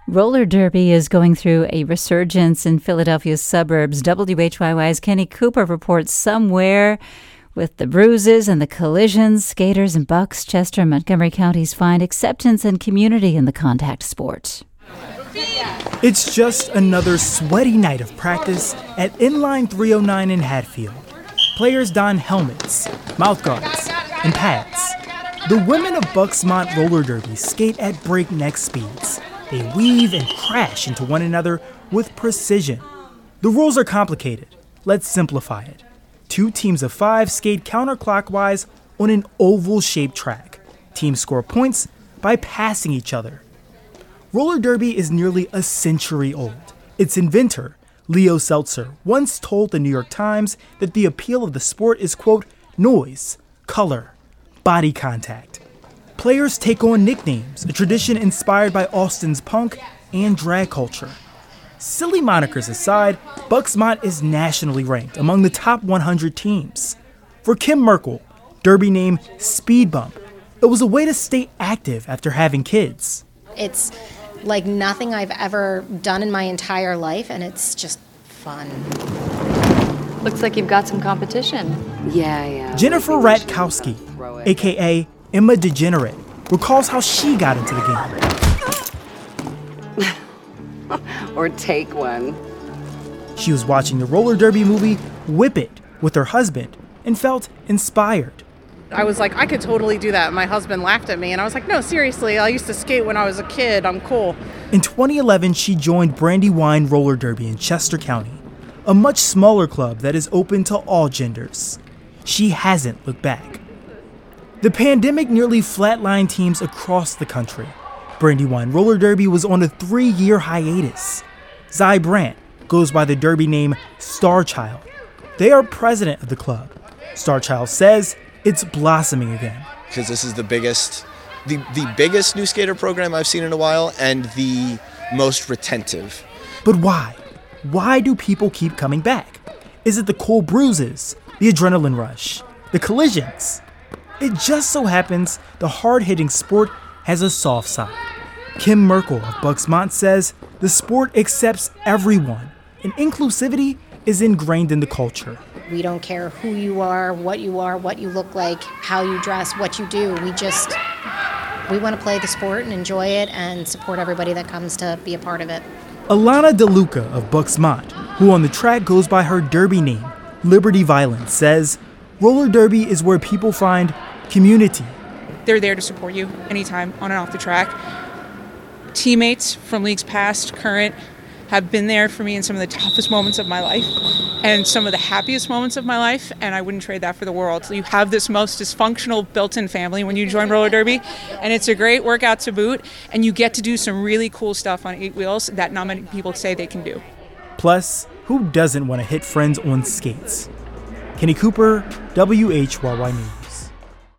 Roller derby is going through a resurgence in Philadelphia's suburbs. WHYY's Kenny Cooper reports somewhere with the bruises and the collisions, skaters in Bucks, Chester, and Montgomery counties find acceptance and community in the contact sport. It's just another sweaty night of practice at Inline 309 in Hatfield. Players don helmets, mouthguards, and pads. The women of Bucksmont roller derby skate at breakneck speeds. They weave and crash into one another with precision. The rules are complicated. Let's simplify it. 2 teams of 5 skate counterclockwise on an oval-shaped track. Teams score points by passing each other. Roller derby is nearly a century old. Its inventor, Leo Seltzer, once told the New York Times that the appeal of the sport is, quote, noise, color, body contact. Players take on nicknames, a tradition inspired by Austin's punk and drag culture. Silly monikers aside, Bucksmont is nationally ranked among the top 100 teams. For Kim Merkel, derby name Speed Bump, it was a way to stay active after having kids. It's like nothing I've ever done in my entire life, and it's just fun. Looks like you've got some competition. Yeah. Jennifer Ratkowski, a.k.a. Emma Degenerate, recalls how she got into the game. Or take one. She was watching the roller derby movie Whip It with her husband and felt inspired. I was like, I could totally do that. My husband laughed at me, and I was like, no, seriously, I used to skate when I was a kid. I'm cool. In 2011, she joined Brandywine Roller Derby in Chester County, a much smaller club that is open to all genders. She hasn't looked back. The pandemic nearly flatlined teams across the country. Brandywine Roller Derby was on a 3-year hiatus. Zy Brandt goes by the derby name Starchild. They are president of the club. Starchild says it's blossoming again. Because this is the biggest new skater program I've seen in a while, and the most retentive. But why? Why do people keep coming back? Is it the cool bruises, the adrenaline rush, the collisions? It just so happens the hard-hitting sport has a soft side. Kim Merkel of Bucksmont says the sport accepts everyone, and inclusivity is ingrained in the culture. We don't care who you are, what you look like, how you dress, what you do. We want to play the sport and enjoy it and support everybody that comes to be a part of it. Alana DeLuca of Bucksmont, who on the track goes by her derby name, Liberty Violence, says roller derby is where people find community. They're there to support you anytime on and off the track. Teammates from leagues past, current, have been there for me in some of the toughest moments of my life and some of the happiest moments of my life, and I wouldn't trade that for the world. So you have this most dysfunctional built-in family when you join roller derby, and it's a great workout to boot, and you get to do some really cool stuff on 8 wheels that not many people say they can do. Plus, who doesn't want to hit friends on skates? Kenny Cooper, WHYY News.